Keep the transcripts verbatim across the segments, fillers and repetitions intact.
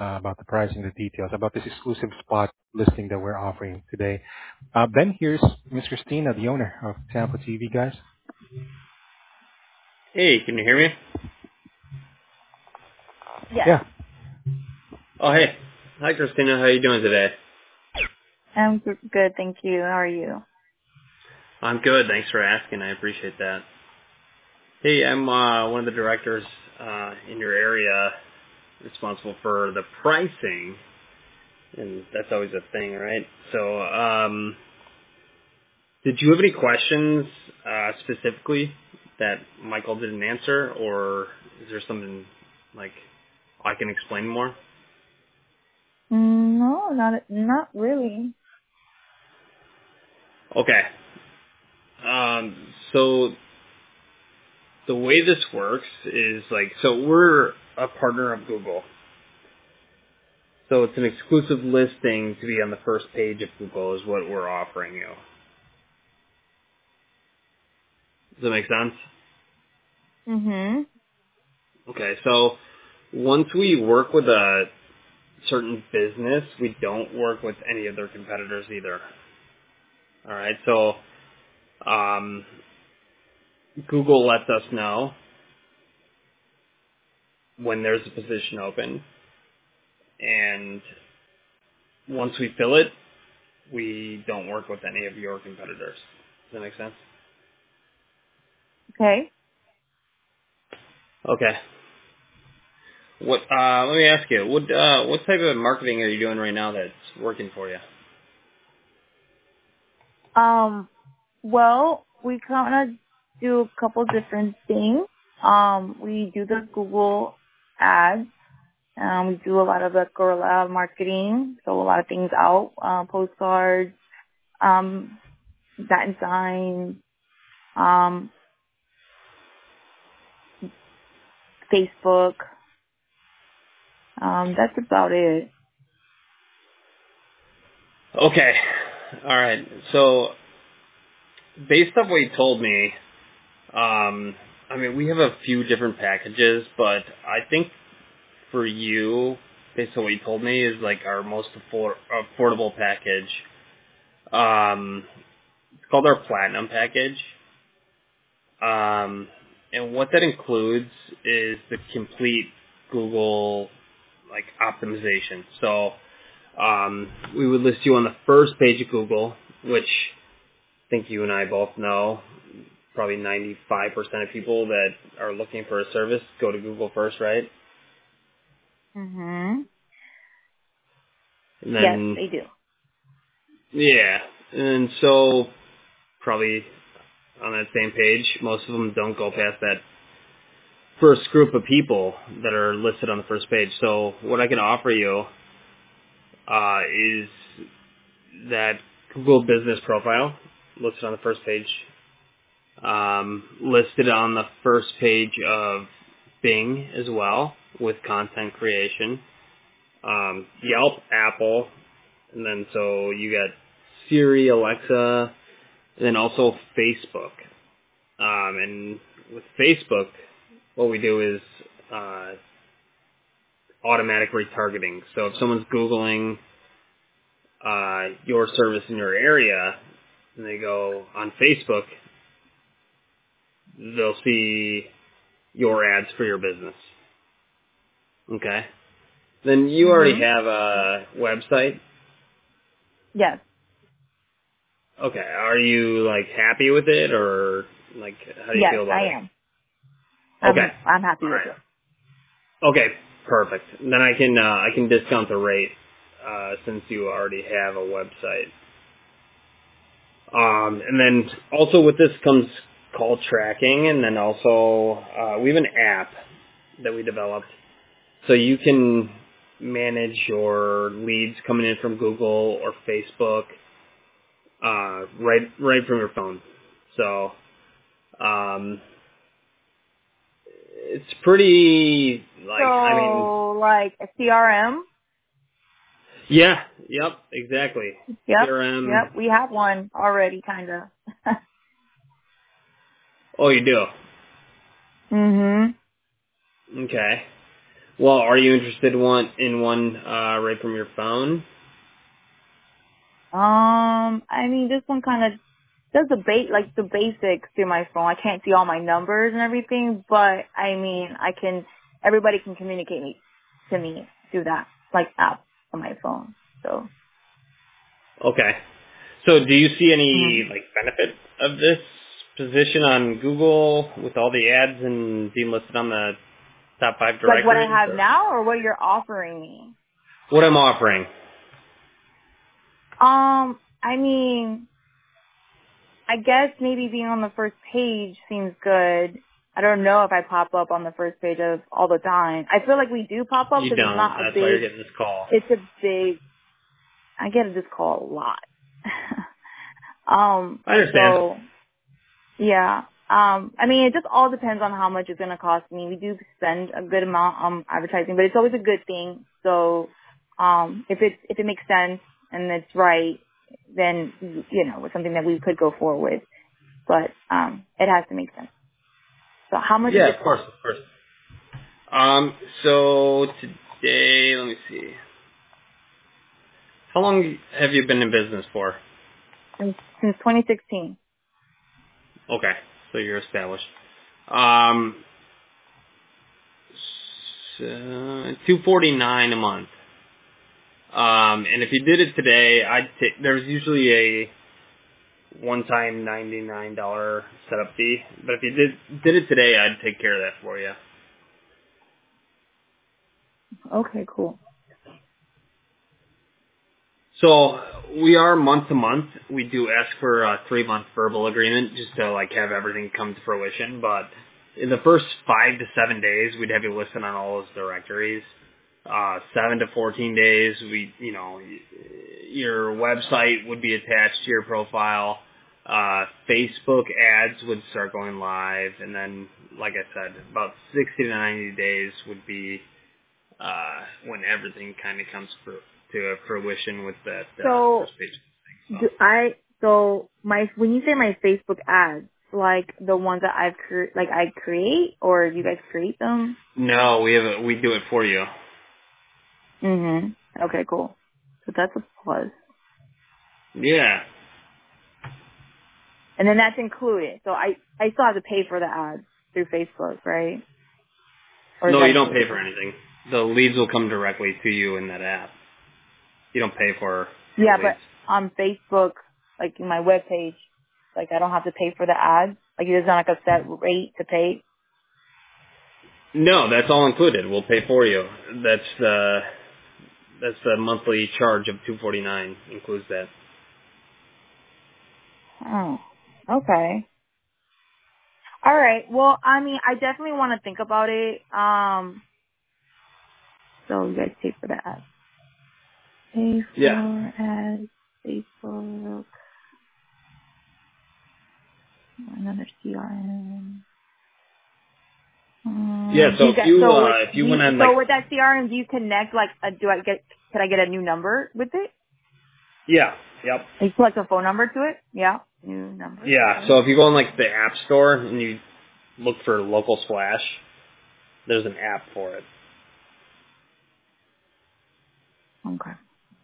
uh, about the pricing, the details, about this exclusive spot listing that we're offering today. Uh, Ben, here's Miss Christina, the owner of Tampa T V, guys. Hey, can you hear me? Yes. Yeah. Oh, hey. Hi, Christina. How you doing today? I'm g- good, thank you. How are you? I'm good. Thanks for asking. I appreciate that. Hey, I'm uh, one of the directors uh, in your area responsible for the pricing, and that's always a thing, right? So, um, did you have any questions uh, specifically that Michael didn't answer, or is there something like I can explain more? Mm, no, not not really. Okay. Um, so the way this works is like, so we're a partner of Google. So it's an exclusive listing to be on the first page of Google is what we're offering you. Does that make sense? Mhm. Okay, so once we work with a certain business, we don't work with any of their competitors either. Alright, so um, Google lets us know when there's a position open, and once we fill it, we don't work with any of your competitors. Does that make sense? Okay. Okay. What? Uh, let me ask you. What? Uh, what type of marketing are you doing right now that's working for you? Um. Well, we kind of do a couple different things. Um. We do the Google ads. Um. We do a lot of the guerrilla marketing. So a lot of things out. Uh, postcards. Um. That signs. Um. Facebook. Um. That's about it. Okay. All right. So based off what you told me, um, I mean, we have a few different packages, but I think for you, based on what you told me, is like our most affor- affordable package. Um, it's called our Platinum package. Um, and what that includes is the complete Google like optimization. So um, we would list you on the first page of Google, which I think you and I both know. Probably ninety-five percent of people that are looking for a service go to Google first, right? Mhm. And Yes, then, they do. yeah. And so probably on that same page, most of them don't go past that first group of people that are listed on the first page. So what I can offer you uh, is that Google Business Profile listed on the first page, um, listed on the first page of Bing as well with content creation, um, Yelp, Apple, and then so you got Siri, Alexa, and then also Facebook. Um, and with Facebook, what we do is uh, automatic retargeting. So if someone's Googling uh, your service in your area and they go on Facebook, they'll see your ads for your business. Okay? Then you already Mhm. have a website. Yes. Okay. Are you like happy with it or like how do you Yes, feel about I it? am. Okay. I'm I'm happy All with right. it. Okay. Perfect. Then I can uh, I can discount the rate uh, since you already have a website. Um, and then also with this comes call tracking, and then also uh, we have an app that we developed, so you can manage your leads coming in from Google or Facebook uh, right right from your phone. So um, it's pretty like I mean So like a C R M. yeah yep exactly Yep. C R M. Yep. We have one already, kind of. Oh, you do. mhm. Okay. Well, are you interested one in one uh, right from your phone? Um, I mean, this one kind of does the ba- like the basics through my phone. I can't see all my numbers and everything, but I mean, I can. Everybody can communicate me to me through that like app on my phone. So. Okay. So do you see any Mhm. like benefit of this position on Google with all the ads and being listed on the top five Like what I directories? have Or now, or what you're offering me? what I'm offering? Um, I mean, I guess maybe being on the first page seems good. I don't know if I pop up on the first page of all the time. I feel like we do pop up You because it's don't. not a That's why you're big. getting this call. It's a big. I get this call a lot. um. I understand. So yeah. Um. I mean, it just all depends on how much it's gonna cost me. We do spend a good amount on advertising, but it's always a good thing. So, um, if it if it makes sense and it's right, then you know it's something that we could go forward with. But um, it has to make sense. So how much does Yeah, it of course, cost? of course. Um, so today, let me see. How long have you been in business for? Since, since twenty sixteen. Okay, so you're established. Um, so two forty nine a month. Um, and if you did it today, I'd take. There's usually a one time ninety nine dollar setup fee, but if you did did it today, I'd take care of that for you. Okay, cool. So we are month to month. We do ask for a three month verbal agreement just to like have everything come to fruition. But in the first five to seven days, we'd have you listed on all those directories. Uh, seven to fourteen days, we you know y- your website would be attached to your profile. Uh, Facebook ads would start going live, and then, like I said, about sixty to ninety days would be uh, when everything kind of comes fru- to a fruition with that uh, So first page thing. do I? So my when you say my Facebook ads, like the ones that I've cre- like I create, or you guys create them? So no, we have a, we do it for you. Mhm. Okay, cool. So that's a plus. Yeah. And then that's included. So I I still have to pay for the ads through Facebook, right? Or is No, that you don't pay included? for anything. The leads will come directly to you in that app. You don't pay for the Yeah, leads. but on Facebook, like in my web page, like I don't have to pay for the ads. Like there's not like a set rate to pay. No, that's all included. We'll pay for you. That's the that's the monthly charge of two forty nine includes that. Oh, okay. All right. Well, I mean, I definitely want to think about it. Um, so you guys pay for the ads. Pay Yeah. for ads. Facebook. Another C R M. Yeah. Um, do So you if get you so with uh, if do you you, went on like so with that C R M? Do you connect like a, do I get can I get a new number with it? yeah yep Like, you select a phone number to it? Yeah. New number. yeah. Okay. So if you go on like the app store and you look for Local Splash, there's an app for it. Okay.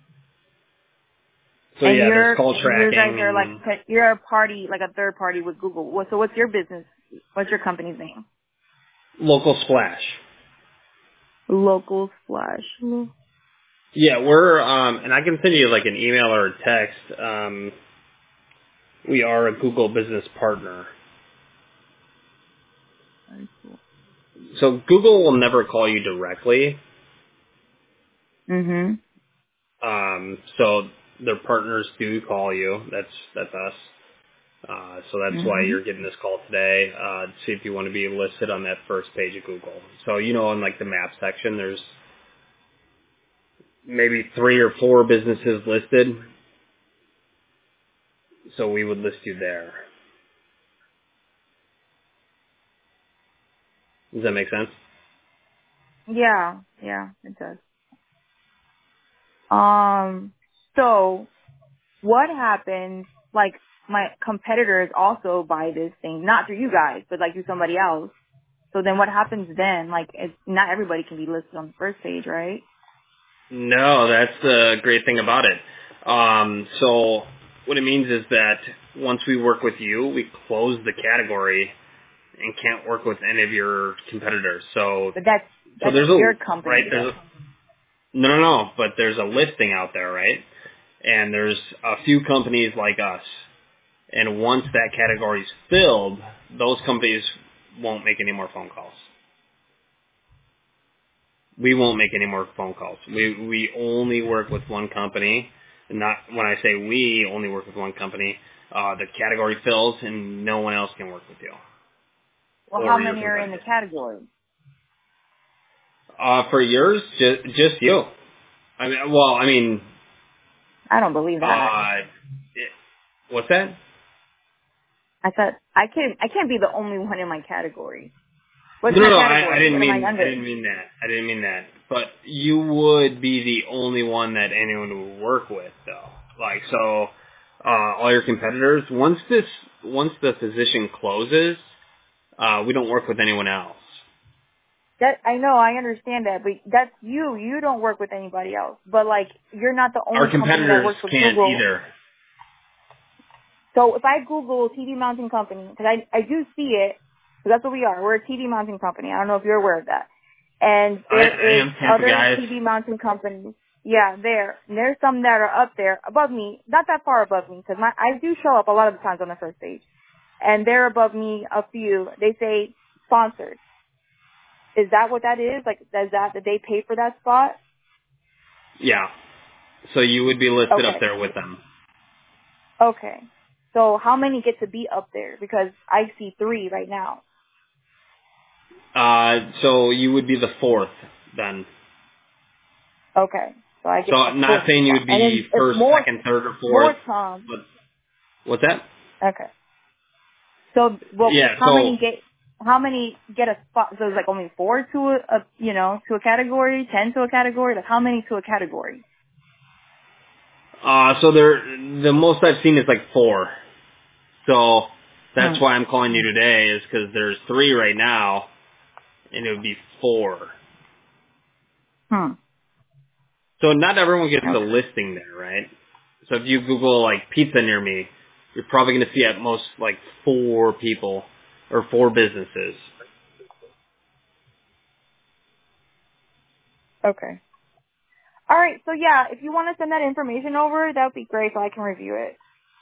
So And yeah, there's you're, call you guys tracking are like, and te- you're a party, like a third party with Google. What, so what's your business? What's your company's name? Local Splash. Local Splash. Lo- Yeah, we're um, and I can send you like an email or a text. Um, we are a Google Business Partner, Very cool. so Google will never call you directly. Mm-hmm. Um, so their partners do call you. That's that's us. Uh, so that's why Mm-hmm. you're getting this call today. Uh, to see if you want to be listed on that first page of Google. So you know, in like the map section, there's maybe three or four businesses listed. So we would list you there. Does that make sense? Yeah. Yeah, it does. Um, so what happens, like, my competitors also buy this thing, not through you guys, but like through somebody else. So then what happens then? Like, it's, not everybody can be listed on the first page, right? No, that's the great thing about it. Um, so what it means is that once we work with you, we close the category and can't work with any of your competitors. So, But that's, so that's there's your a, right, company, there's though. a, no, no, no, but there's a listing out there, right? And there's a few companies like us. And once that category is filled, those companies won't make any more phone calls. We won't make any more phone calls. We we only work with one company. Not when I say we only work with one company. Uh, the category fills, and no one else can work with you Well, how or your many are in the competitor. category? Uh, for yours, just just you. I mean, well, I mean, I don't believe that. uh, it, what's that? I thought, I can't, I can't be the only one in my category. What's No, no, my no, I, I category? didn't What am I mean I under? didn't mean that. I didn't mean that. But you would be the only one that anyone would work with, though. Like so, uh, all your competitors. Once this, once the position closes, uh, we don't work with anyone else. That I know, I understand that, but that's you. You don't work with anybody else. But like, you're not the Our only company that competitors works with can't Google. either. So if I Google T V mounting company, because I I do see it, because that's what we are. We're a T V mounting company. I don't know if you're aware of that. And I, there I is am Tampa other guys. T V mounting companies. Yeah, there. And there's some that are up there above me, not that far above me, because my I do show up a lot of the times on the first page, and they're above me a few. They say sponsored. Is that what that is? Like, is that that they pay for that spot? Yeah. So you would be listed up Okay. there with them. Okay. So how many get to be up there? Because I see three right now. Uh, so you would be the fourth then. Okay. So I So get a I'm not fourth saying you spot. would And be then it's first, more, second, third, or fourth. more Tom. But what's that? Okay. So, well, Yeah. how So many get, how many get a spot? So it's like only four to a, a, you know, to a category, ten to a category? Like how many to a category? Uh, so there, the most I've seen is like four. So Hmm. that's why I'm calling you today is because there's three right now, and it would be four. Hmm. So not everyone gets the Okay. listing there, right? So if you Google like pizza near me, you're probably going to see at most like four people or four businesses. Okay. All right. So yeah, if you want to send that information over, that would be great so I can review it.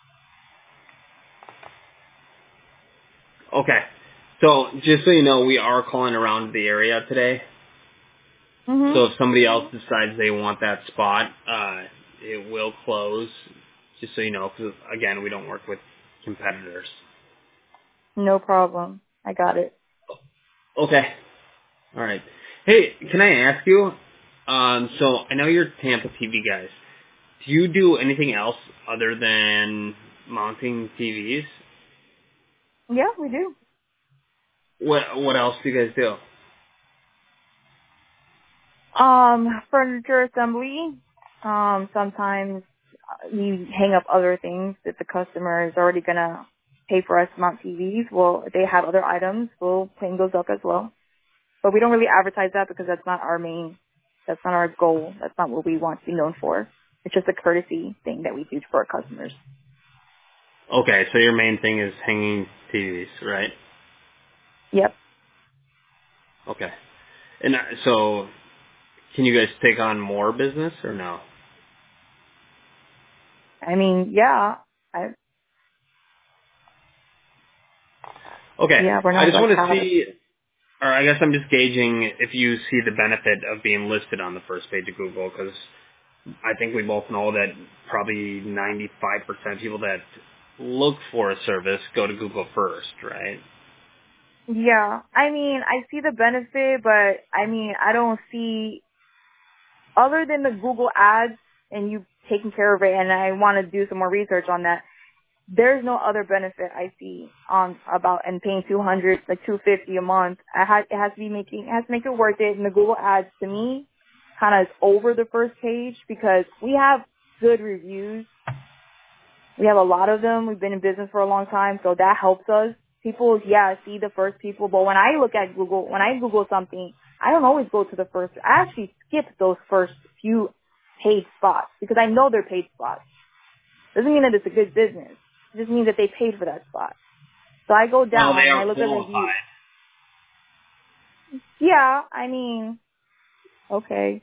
Okay. So just so you know, we are calling around the area today. Mhm. So if somebody else decides they want that spot, uh, it will close. Just so you know, because again, we don't work with competitors. No problem. I got it. Okay. All right. Hey, can I ask you? Um, so I know you're Tampa T V guys. Do you do anything else other than mounting T Vs? Yeah, we do. What What else do you guys do? Um, furniture assembly. Um, sometimes uh, we hang up other things if the customer is already gonna pay for us to mount T Vs. Well, if they have other items, we'll hang those up as well. But we don't really advertise that because that's not our main, that's not our goal. That's not what we want to be known for. It's just a courtesy thing that we do for our customers. Okay, so your main thing is hanging T Vs, right? Yep. Okay. And uh, so, can you guys take on more business or no? I mean, yeah. I, Okay. yeah, we're I not just like want to how, see, or I guess I'm just gauging if you see the benefit of being listed on the first page of Google, because I think we both know that probably ninety-five percent of people that look for a service go to Google first, right? yeah. I mean, I see the benefit, but I mean, I don't see, other than the Google ads and you taking care of it, and I want to do some more research on that, there's no other benefit I see on about and paying two hundred, like two fifty a month. I ha- it has to be making, it has to make it worth it. And the Google ads to me kind of is over the first page because we have good reviews. We have a lot of them. We've been in business for a long time, so that helps us people, yeah, see the first people, but when I look at Google, when I Google something, I don't always go to the first. I actually skip those first few paid spots because I know they're paid spots. Doesn't mean that it's a good business. It just means that they paid for that spot. So I go Well, down they and I are look at reviews. qualified. Yeah, I mean, okay,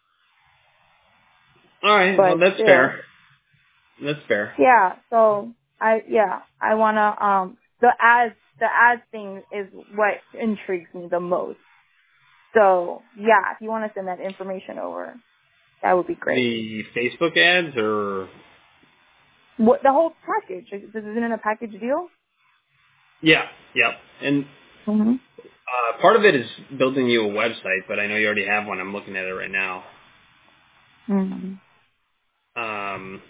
All right. but Well, that's still, fair. That's fair. yeah. So I, yeah, I wanna. Um, the ads, the ads thing is what intrigues me the most. So yeah, if you want to send that information over, that would be great. The Facebook ads, or What the whole package? This isn't it a package deal? yeah, yep. And Mm-hmm. uh, part of it is building you a website, but I know you already have one. I'm looking at it right now. Mm-hmm. Um,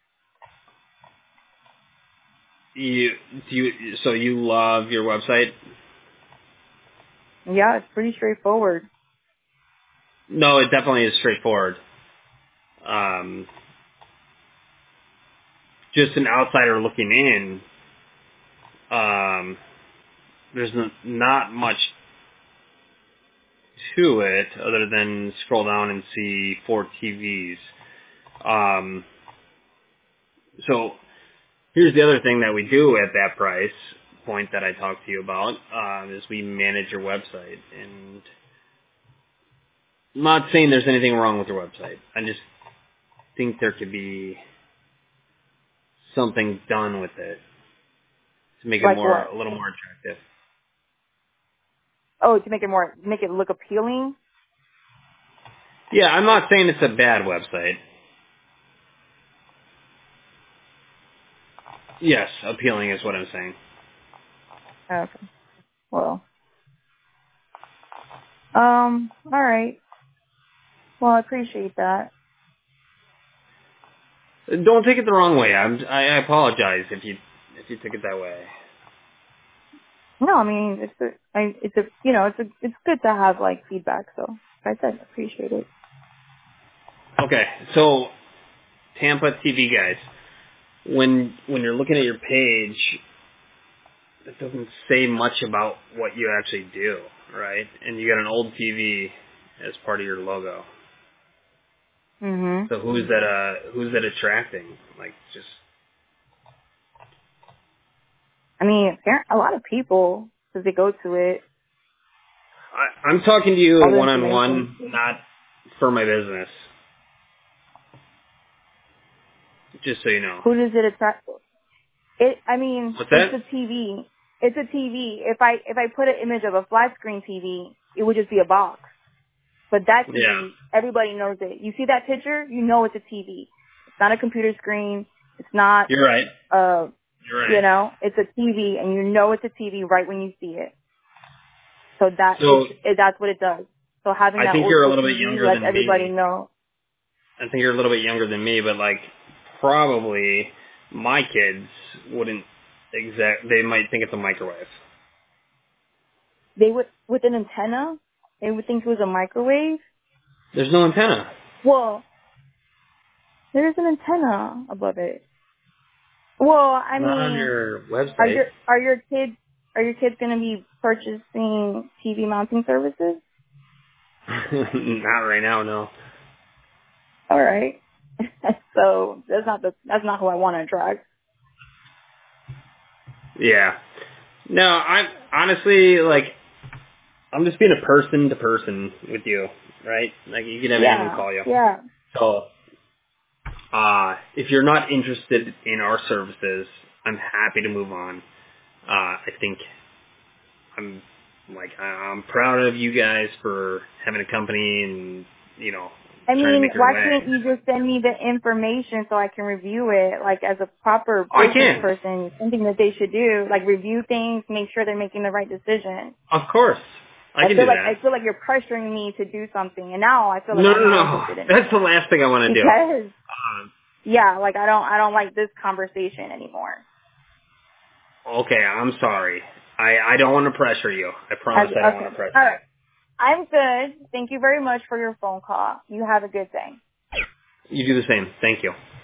you do you so you love your website? Yeah, it's pretty straightforward. No, it definitely is straightforward. Um, just an outsider looking in, um, there's n- not much to it other than scroll down and see four T Vs. Um, so here's the other thing that we do at that price point that I talked to you about, uh, is we manage your website. And I'm not saying there's anything wrong with your website. I just think there could be something done with it to make it Like more, what? a little more attractive. Oh, to make it more, make it look appealing. Yeah, I'm not saying it's a bad website. Yes, appealing is what I'm saying. Okay. Well. Um. All right. Well, I appreciate that. Don't take it the wrong way. I'm, I I apologize if you if you took it that way. No, I mean it's a, I, it's a, you know, it's a, it's good to have like feedback. So, like I said, I appreciate it. Okay, so Tampa T V guys, when when you're looking at your page, it doesn't say much about what you actually do, right? And you got an old T V as part of your logo. Mhm. So who's that? Uh, who's that attracting? Like, just I mean, appar- a lot of people, because they go to it, I, I'm talking to you all the one on information. one, not for my business. Just so you know. Who does it attract? It. I mean, What's it's that? a T V. It's a T V. If I if I put an image of a flat screen T V, it would just be a box. But that T Yeah, V, everybody knows it. You see that picture, you know it's a T V. It's not a computer screen. It's not, you're right. uh, You're you right. know, it's a T V, and you know it's a T V right when you see it. So that So it's it, that's what it does. So having I that think old you're a school little T bit V younger lets than everybody me. know. I think you're a little bit younger than me, but like probably my kids wouldn't exact. They might think it's a microwave. They would with an antenna, they would think it was a microwave. There's no antenna. Well, there's an antenna above it. Well, I Not on mean, your are website. your are your kids are your kids going to be purchasing T V mounting services? Not right now, no. All right. So that's not the that's not who I want to attract. Yeah. No, I'm honestly like I'm just being a person to person with you, right? Like you can have anyone Yeah, call you. yeah. So, uh, if you're not interested in our services, I'm happy to move on. Uh, I think I'm like I- I'm proud of you guys for having a company and you know I trying to mean, make your why way. can't you just send me the information so I can review it, like as a proper Oh, I business can, person, something that they should do, like review things, make sure they're making the right decision. of course, I I can feel do like that. I feel like you're pressuring me to do something, and now I feel like No, I'm no, not no. interested in it That's the last thing I want to do. because, Um, yeah, like I don't I don't like this conversation anymore. okay, I'm sorry. I I don't want to pressure you. I As, promise I don't want okay, to pressure all you. right. I'm good. Thank you very much for your phone call. You have a good day. You do the same. Thank you.